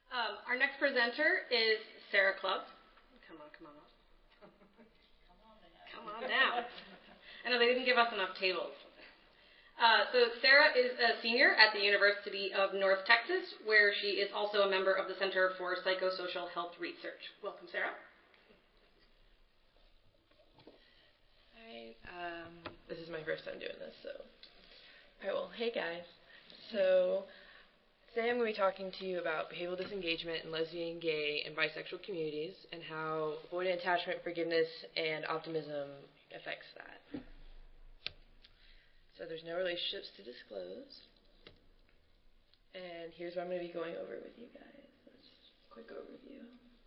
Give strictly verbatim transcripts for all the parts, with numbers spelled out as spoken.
Um, our next presenter is Sarah Clubb. Come on, come on up. Come on down. I know they didn't give us enough tables. Uh, so Sarah is a senior at the University of North Texas, where she is also a member of the Center for Psychosocial Health Research. Welcome, Sarah. Hi. Um, this is my first time doing this, so. All right, well, hey guys. So today I'm going to be talking to you about behavioral disengagement in lesbian, gay, and bisexual communities and how avoidant attachment, forgiveness, and optimism affects that. So there's no relationships to disclose. And here's what I'm going to be going over with you guys. Let's just a quick overview.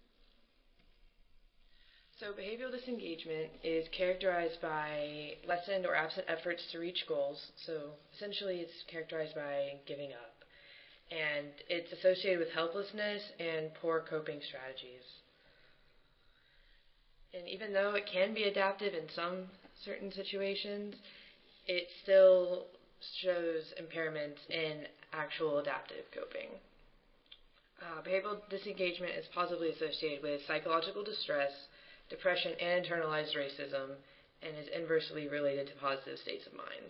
So behavioral disengagement is characterized by lessened or absent efforts to reach goals. So essentially it's characterized by giving up. And it's associated with helplessness and poor coping strategies. And even though it can be adaptive in some certain situations, it still shows impairments in actual adaptive coping. Uh, behavioral disengagement is positively associated with psychological distress, depression, and internalized racism, and is inversely related to positive states of mind.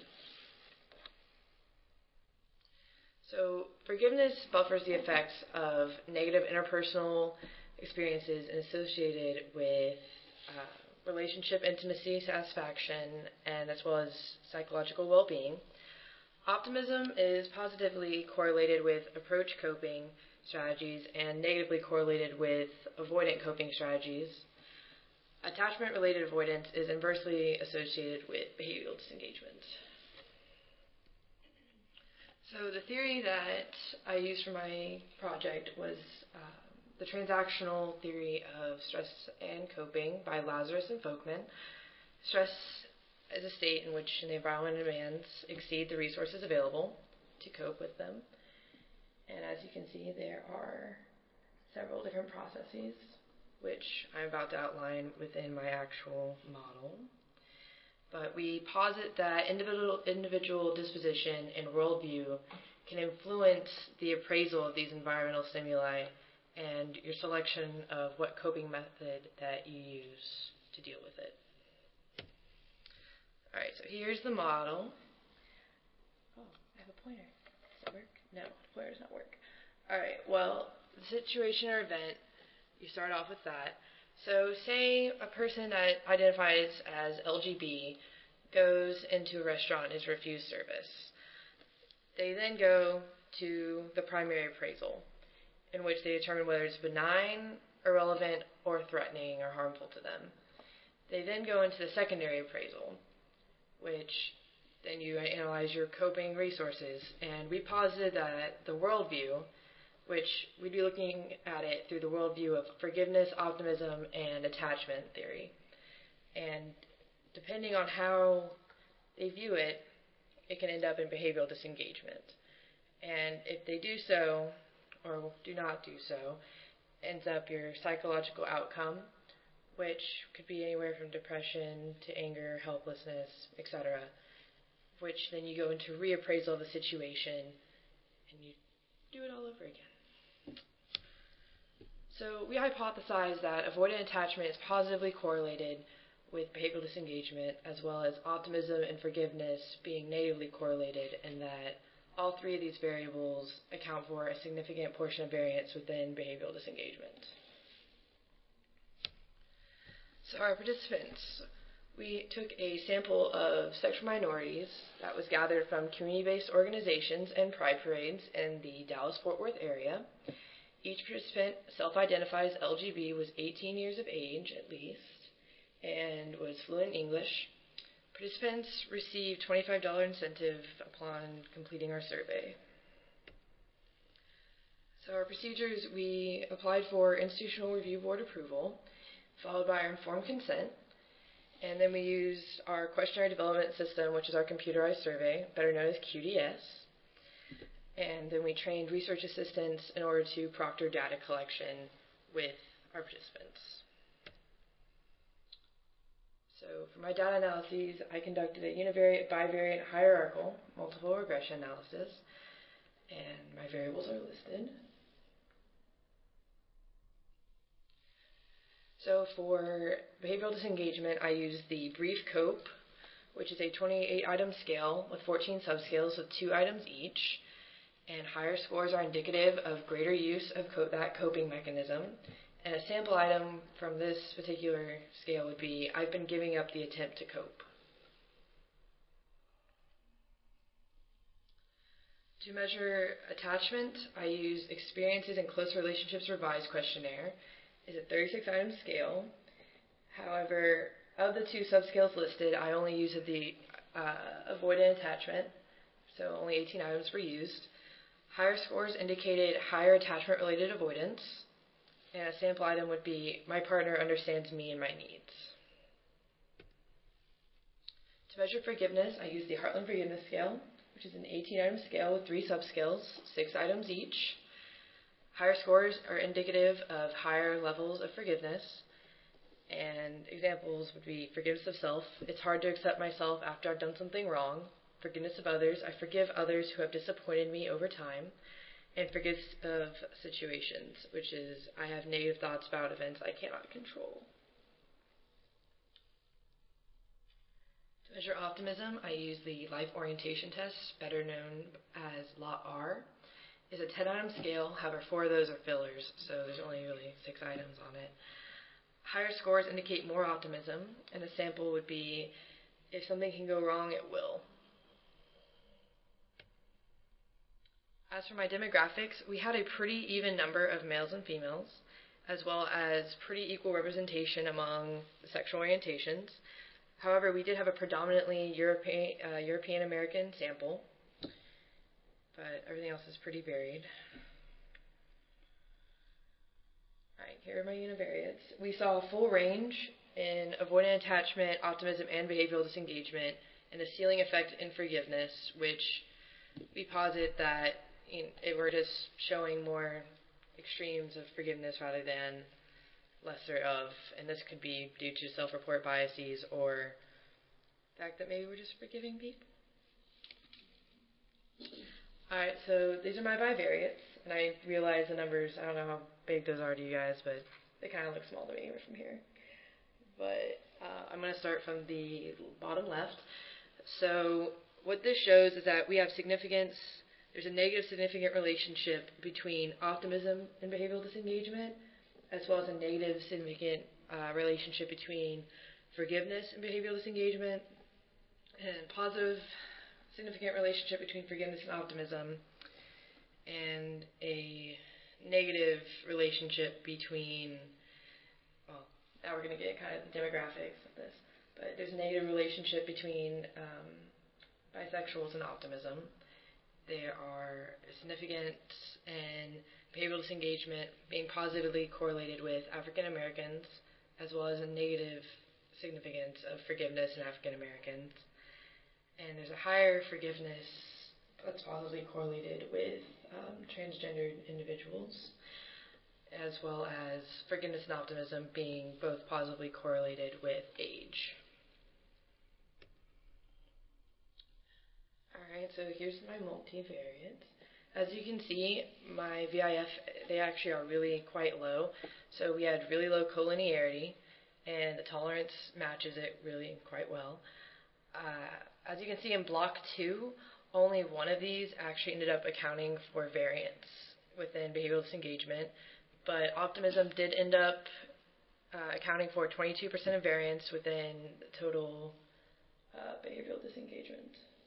So forgiveness buffers the effects of negative interpersonal experiences and associated with uh, relationship intimacy, satisfaction, and as well as psychological well-being. Optimism is positively correlated with approach coping strategies and negatively correlated with avoidant coping strategies. Attachment-related avoidance is inversely associated with behavioral disengagement. So the theory that I used for my project was uh, the transactional theory of stress and coping by Lazarus and Folkman. Stress is a state in which the environment demands exceed the resources available to cope with them. And as you can see, there are several different processes, which I'm about to outline within my actual model. But we posit that individual, individual disposition and worldview can influence the appraisal of these environmental stimuli and your selection of what coping method that you use to deal with it. All right, so here's the model. Oh, I have a pointer. Does it work? No, the pointer does not work. All right, well, the situation or event, you start off with that. So say a person that identifies as L G B goes into a restaurant and is refused service. They then go to the primary appraisal, in which they determine whether it's benign, irrelevant, or threatening or harmful to them. They then go into the secondary appraisal, which then you analyze your coping resources. And we posited that the worldview, which we'd be looking at it through the worldview of forgiveness, optimism, and attachment theory. And depending on how they view it, it can end up in behavioral disengagement. And if they do so, or do not do so, ends up your psychological outcome, which could be anywhere from depression to anger, helplessness, et cetera, which then you go into reappraisal of the situation and you do it all over again. So we hypothesize that avoidant attachment is positively correlated with behavioral disengagement, as well as optimism and forgiveness being negatively correlated, and that all three of these variables account for a significant portion of variance within behavioral disengagement. So our participants, we took a sample of sexual minorities that was gathered from community-based organizations and pride parades in the Dallas-Fort Worth area. Each participant self-identifies L G B, was eighteen years of age at least, and was fluent in English. Participants received twenty-five dollars incentive upon completing our survey. So our procedures, we applied for Institutional Review Board approval, followed by our informed consent, and then we used our questionnaire development system, which is our computerized survey, better known as Q D S. And then we trained research assistants in order to proctor data collection with our participants. So for my data analyses, I conducted a univariate, bivariate, hierarchical, multiple regression analysis, and my variables are listed. So for behavioral disengagement, I use the Brief COPE, which is a twenty-eight item scale with fourteen subscales with two items each. And higher scores are indicative of greater use of co- that coping mechanism. And a sample item from this particular scale would be, I've been giving up the attempt to cope. To measure attachment, I use Experiences in Close Relationships Revised questionnaire. It's a thirty-six item scale. However, of the two subscales listed, I only used the uh, avoidant attachment, so only eighteen items were used. Higher scores indicated higher attachment-related avoidance, and a sample item would be, my partner understands me and my needs. To measure forgiveness, I use the Heartland Forgiveness Scale, which is an eighteen item scale with three subscales, six items each. Higher scores are indicative of higher levels of forgiveness, and examples would be forgiveness of self. It's hard to accept myself after I've done something wrong. Forgiveness of others. I forgive others who have disappointed me over time. And forgiveness of situations, which is I have negative thoughts about events I cannot control. To measure optimism, I use the Life Orientation Test, better known as L O T R. It's a ten item scale, however, four of those are fillers, so there's only really six items on it. Higher scores indicate more optimism, and a sample would be, if something can go wrong, it will. As for my demographics, we had a pretty even number of males and females, as well as pretty equal representation among the sexual orientations. However, we did have a predominantly European, uh, European American sample, but everything else is pretty varied. Alright, here are my univariates. We saw a full range in avoidant attachment, optimism, and behavioral disengagement, and a ceiling effect in forgiveness, which we posit that you know, we're just showing more extremes of forgiveness rather than lesser of, and this could be due to self-report biases or the fact that maybe we're just forgiving people. Alright, so these are my bivariates, and I realize the numbers, I don't know how big those are to you guys, but they kind of look small to me from here. But uh, I'm going to start from the bottom left. So what this shows is that we have significance. There's a negative significant relationship between optimism and behavioral disengagement, as well as a negative significant uh, relationship between forgiveness and behavioral disengagement, and positive significant relationship between forgiveness and optimism, and a negative relationship between, well, now we're going to get kind of the demographics of this, but there's a negative relationship between um, bisexuals and optimism. There are significant and behavioral disengagement being positively correlated with African Americans, as well as a negative significance of forgiveness in African Americans. And there's a higher forgiveness that's positively correlated with um, transgendered individuals, as well as forgiveness and optimism being both positively correlated with age. Alright, so here's my multivariates. As you can see, my V I F, they actually are really quite low. So we had really low collinearity, and the tolerance matches it really quite well. Uh, as you can see in block two, only one of these actually ended up accounting for variance within behavioral disengagement, but optimism did end up uh, accounting for twenty-two percent of variance within the total uh, behavioral disengagement.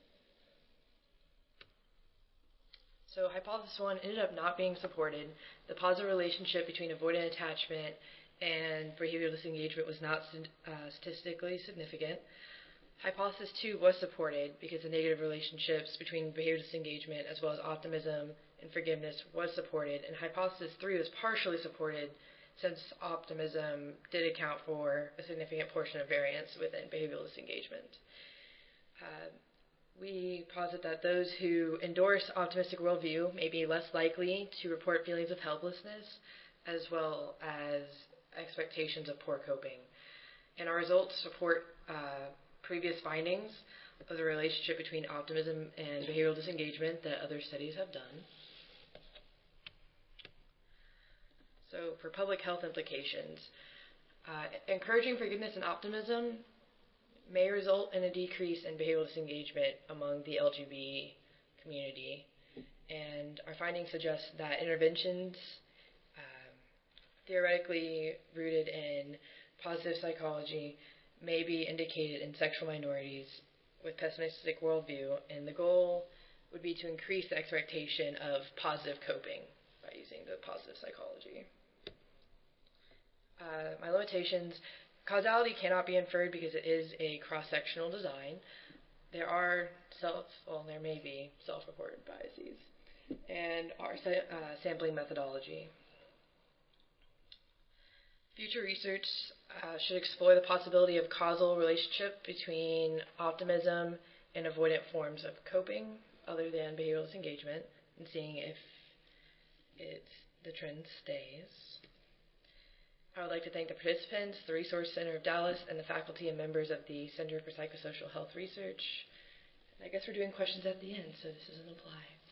So hypothesis one ended up not being supported. The positive relationship between avoidant attachment and behavioral disengagement was not uh, statistically significant. Hypothesis two was supported because the negative relationships between behavioral disengagement as well as optimism and forgiveness was supported. And hypothesis three was partially supported since optimism did account for a significant portion of variance within behavioral disengagement. Uh, We posit that those who endorse optimistic worldview may be less likely to report feelings of helplessness as well as expectations of poor coping. And our results support uh, previous findings of the relationship between optimism and behavioral disengagement that other studies have done. So for public health implications, Uh, encouraging forgiveness and optimism may result in a decrease in behavioral disengagement among the L G B T community, and our findings suggest that interventions um, theoretically rooted in positive psychology may be indicated in sexual minorities with pessimistic worldview, and the goal would be to increase the expectation of positive coping by using the positive psychology. Uh, my limitations: causality cannot be inferred because it is a cross-sectional design. There are self, well, there may be self-reported biases, and our uh, sampling methodology. Future research uh, should explore the possibility of causal relationship between optimism and avoidant forms of coping other than behavioral disengagement, and seeing if it's, the trend stays. I would like to thank the participants, the Resource Center of Dallas, and the faculty and members of the Center for Psychosocial Health Research. And I guess we're doing questions at the end, so this doesn't apply.